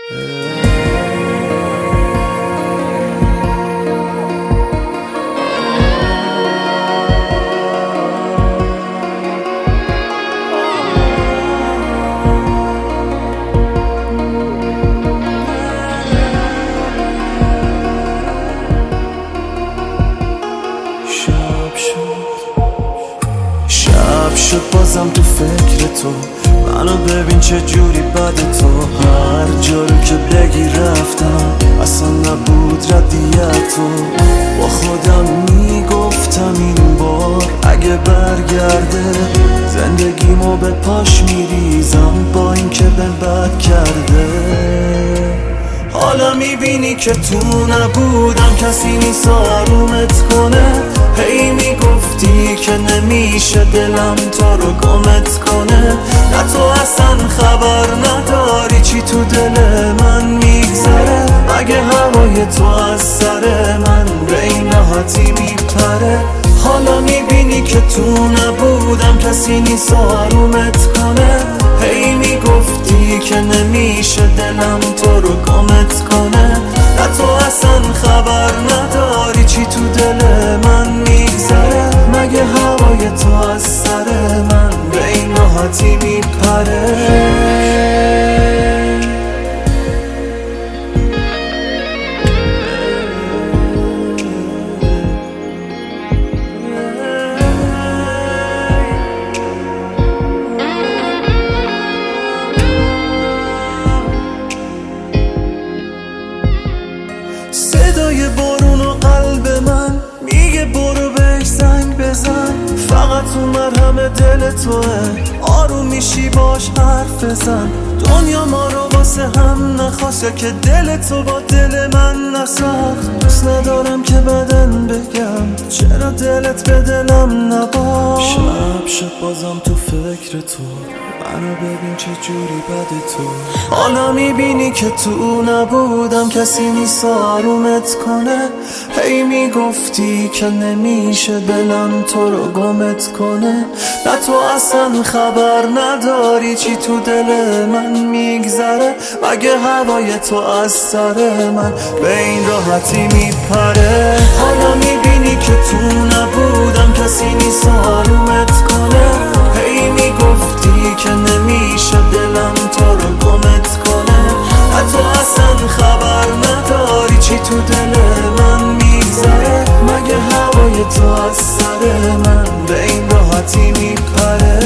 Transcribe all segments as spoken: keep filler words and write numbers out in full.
شب شد بازم تو فکر تو، منو ببین چه جوری بد تو. هر جا رو که بگی رفتم، اصلا نبود ردیت تو. با خودم میگفتم این بار اگه برگرده زندگیمو به پاش میریزم، با این که به بد کرده. حالا میبینی که تو نبودم، کسی نیست آرومت کنه. هی میگفتی که نمیشه دلم تو رو گمت کنه. نه تو اصلا خبر نداری چی تو دل من میگذره. مگه هوای تو از سر من به این راحتی میپره. حالا میبینی که تو نبودم، کسی نیست آرومت کنه. هی میگفتی که نمیشه دلم تو رو گمت کنه. نه تو اصلا خبر نداری چی تو دل من میگذره. مگه هوای تو از سر من به این راحتی میپره. صدای بارون و قلب من میگه برو بهش زنگ بزن. فقط تو مرهم دل توه، آروم میشی باش حرف بزن. دنیا ما رو واسه هم نخواسته که دل تو با دل من نساخت. دوست ندارم که بدن بگم چرا دلت به دلم نباخت. شب شب بازم تو فکر تو، منو ببین چه جوری بد تو. حالا میبینی که تو نبودم، کسی نیست آرومت کنه. هی میگفتی که نمیشه دلم تو رو گمت کنه. نه تو اصلا خبر نداری چی تو دل من میگذره. مگه هوای تو از سر من به این راحتی میپره. حالا میبینی که تو نبودم، کسی نیست آرومت کنه. هی میگفتی که نمیشه دلم تو رو گمت کنه. نه تو اصلا خبر نداری چی تو دل من میگذره. مگه هوای تو از سر من به این راحتی میپره.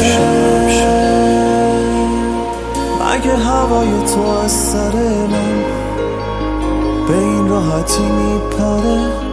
مگه هوای تو از سر من به این راحتی میپره.